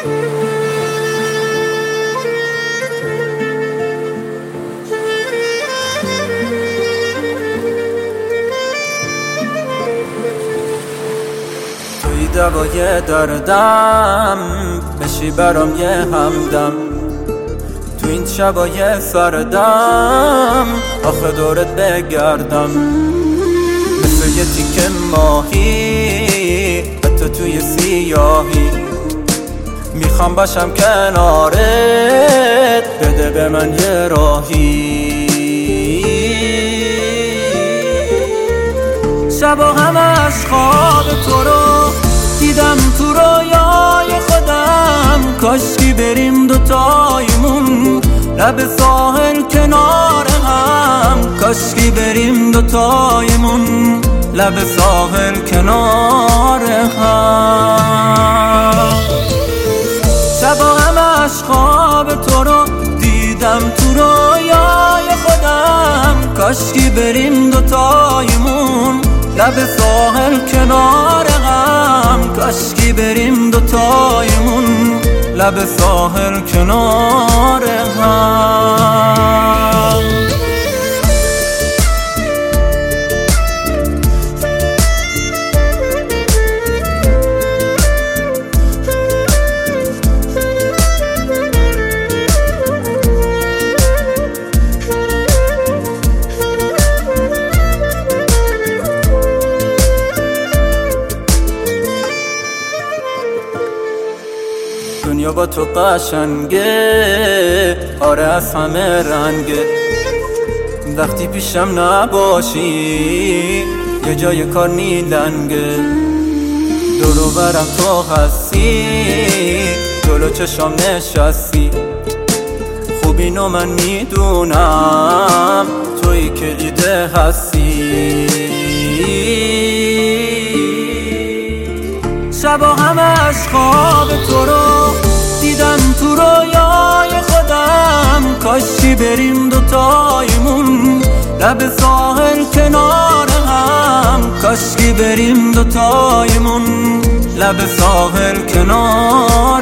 توی دوای دردم بشی برام یه همدم، تو این شبای سردم آخه دورت بگردم، مثل یه تیکه ماهی حتی توی سیاهی، میخوام باشم کنارت، بده به من یه راهی. شبا همش خواب تو رو دیدم تو رویای خودم، کاشکی بریم دوتایمون لب ساحل کنار هم، کاشکی بریم دوتایمون لب ساحل کنار هم. شبا همش خواب تو رو دیدم تو رویای خودم، کاشکی بریم دوتایمون لب ساحل کنار هم، کاشکی بریم دوتایمون لب ساحل کنار هم. دنیا با تو قشنگه، آره از همه رنگه، وقتی پیشم نباشی یه جای کار نیلنگه، دور و برم تو هستی، جلو چشام نشستی، خوب اینو من میدونم تویی که دیده هستی. شبا همش خواب تو رو دیدم تو رویای خودم، کاشکی بریم دوتایمون لب ساحل کنار هم، کاشکی بریم دوتایمون لب ساحل کنار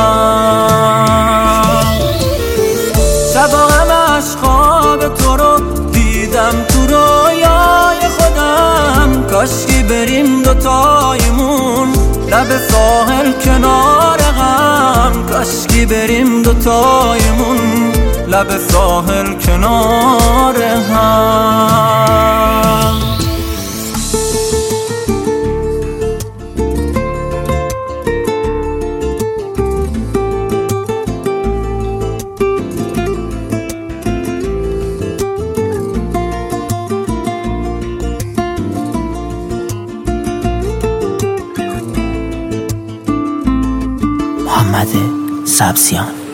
هم. شبا همش خواب تو رو دیدم تو رویای خودم، کاشکی بریم دوتایمون لب ساحل کنار هم، کاشکی بریم دوتایمون لب ساحل کنار هم. محمد سبزیان.